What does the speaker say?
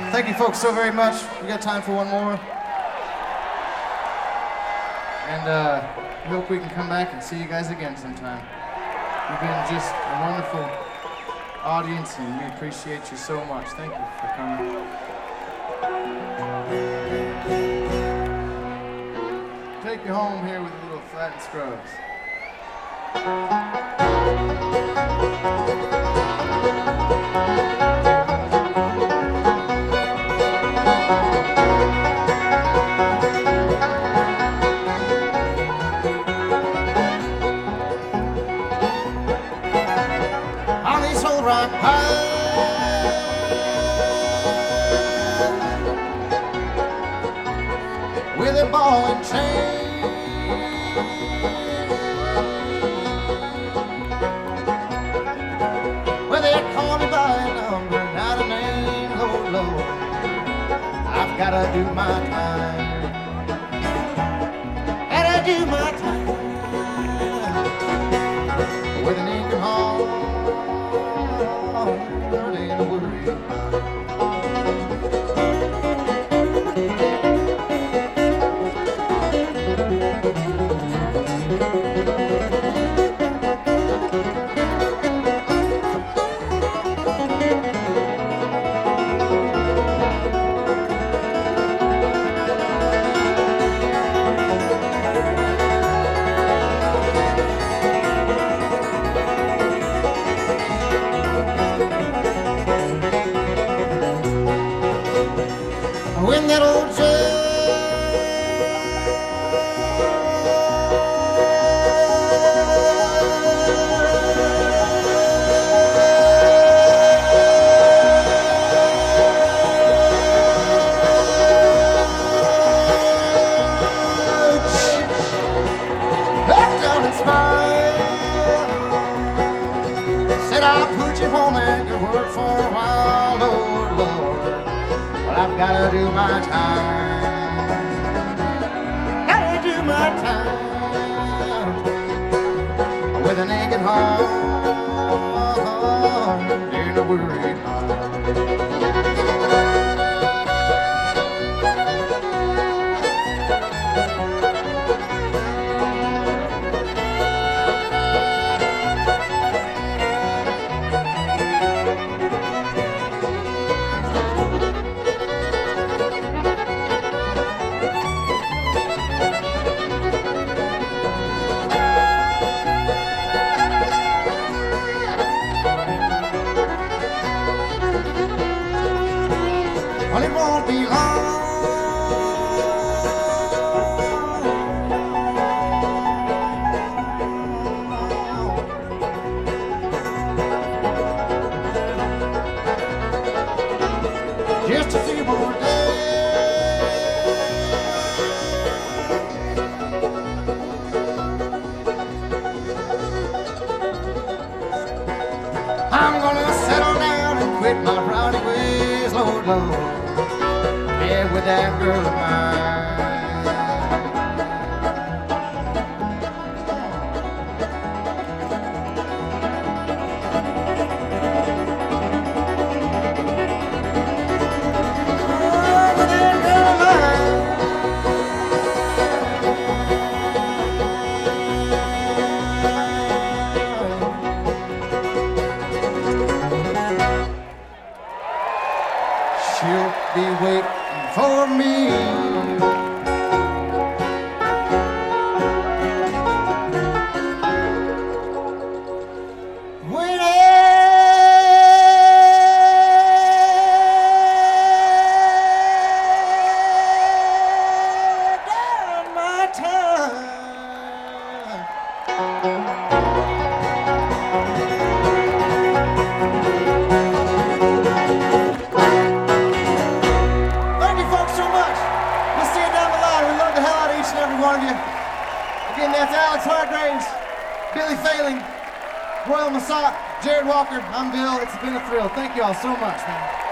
Thank you folks so very much. We got time for one more. And we hope we can come back and see you guys again sometime. You've been just a wonderful audience and we appreciate you so much. Thank you for coming. Take you home here with a little Flat and Scrubs. On this old rock pile, with a ball and chain, well, they call me by a number, not a name, oh Lord, I've gotta do my time, gotta do my time, with an Ingram Hall, ain't a worry about it. When that old back down and smiled, said I'll put you home and you work for a while, Lord, Lord. I've gotta do my time, gotta do my time, with a naked heart, ain't a worried heart. Well, it won't be long, just a few more days. I'm gonna settle down and quit my rowdy ways, Lord, Lord. Yeah, with that girl of mine. Oh, with that girl of mine. She'll be waiting for me. Down my time. One of you. Again, that's Alex Hargraves, Billy Failing, Royal Massat, Jared Walker. I'm Bill. It's been a thrill. Thank you all so much, man.